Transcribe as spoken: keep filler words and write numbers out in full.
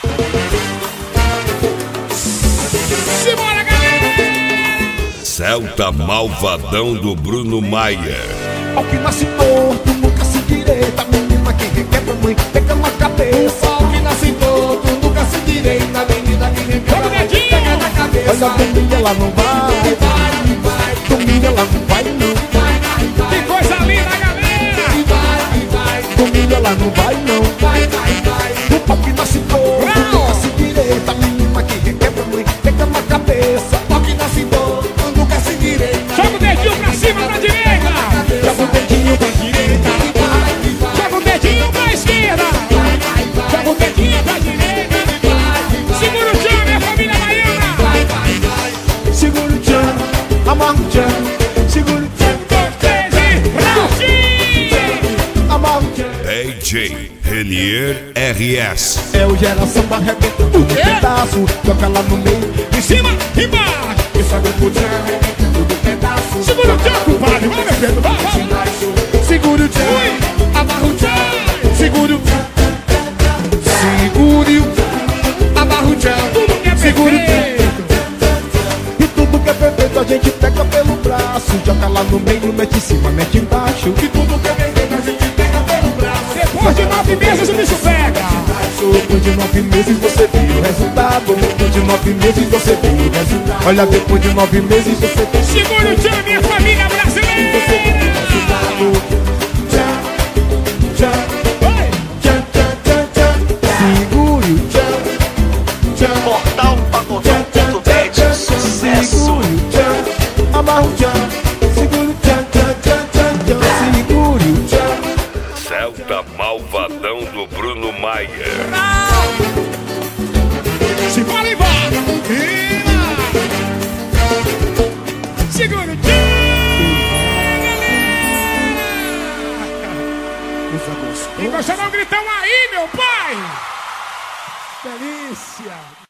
Simbora, galera! Celta Malvadão do Bruno Maia. Ao que nasce torto, nunca se direita. Menina que requebra, mãe, pega na cabeça. Ao que nasce torto, nunca se direita. Menina que requebra, mãe, pega na cabeça. Olha, domingo ela não vai, vai, vai. domingo ela não vai, não. Vai, vai, vai. Que coisa linda, galera! Vai, vai. Domingo ela não vai, não. Vai, vai, vai. Ao que nasce torto, nunca se direita. Menina que requebra, mãe, pega na cabeça. Ao que nasce torto, nunca se direita. Joga o dedinho pra cima, pra direita. Joga o dedinho pra direita. Joga o dedinho pra esquerda. Joga o dedinho pra direita. Segura o tchan, minha família baiana. Segura o tchan, amarra o tchan. Segura o tchan, Dois, três e Brasil! amarra o tchan. D J Renier R S. É o geração da arrebenta, tudo pedaço. Toca lá no meio. Em cima, embaixo. E sobe o tchan, arrebenta tudo pedaço. Segura o tchan, compadre. Vai, meu Pedro. Vai, vai. Segura o tchan, Amarra o tchan. segura o tchan. Segure o tchan, amarra o tchan. Tudo que é Segura o tchan. perfeito. E tudo que é perfeito a gente pega pelo braço. Joga lá no meio, mete em cima, mete embaixo. E tudo que é perfeito a gente pega pelo braço. Depois de nove meses o bicho pega. Depois de nove meses você viu o resultado. Depois de nove meses você viu o resultado. Olha, depois de nove meses você viu Segura o tchan, minha família brasileira. o resultado. Tchan, tchan, Vai. tchan, tchan, tchan, tchan. Segure o tchan, tchan. Portal Pagodão ponto net, sucesso. Segure o tchan, amarra o tchan. Segure o tchan, tchan, tchan, tchan, tchan. Segure o tchan. Celta Malvadão do Bruno Maia. Simbora e vai. Vira. Segura o tchan, galera. E você não gritão aí, meu pai. Delícia.